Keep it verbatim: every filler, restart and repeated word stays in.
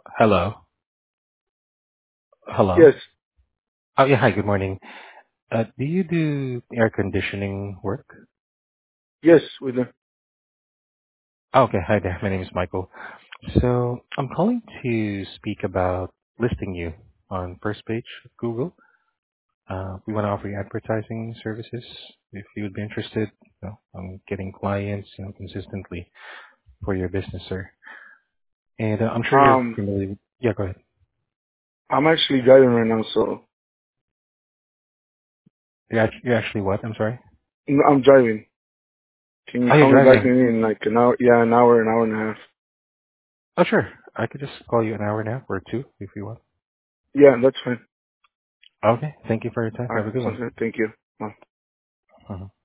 Hello. Hello. Yes, Oh, yeah. Hi, good morning. Uh, do you do air conditioning work? yes, with the Oh, okay. Hi there. My name is Michael. So I'm calling to speak about listing you on first page of Google. Uh, we want to offer you advertising services if you would be interested, you know, on getting clients, you know, consistently for your business, sir. And uh, I'm sure you're um, familiar. Yeah, go ahead. I'm actually driving right now, so You're actually, you're actually what? I'm sorry. n- I'm driving. Can you Oh, you're call me back driving. maybe in like an hour? Yeah, an hour, an hour and a half. Oh, sure. I could just call you an hour now or two if you want. Yeah, that's fine. Okay. Thank you for your time. All right, Have a good sounds one. good. Thank you. Bye. Mhm.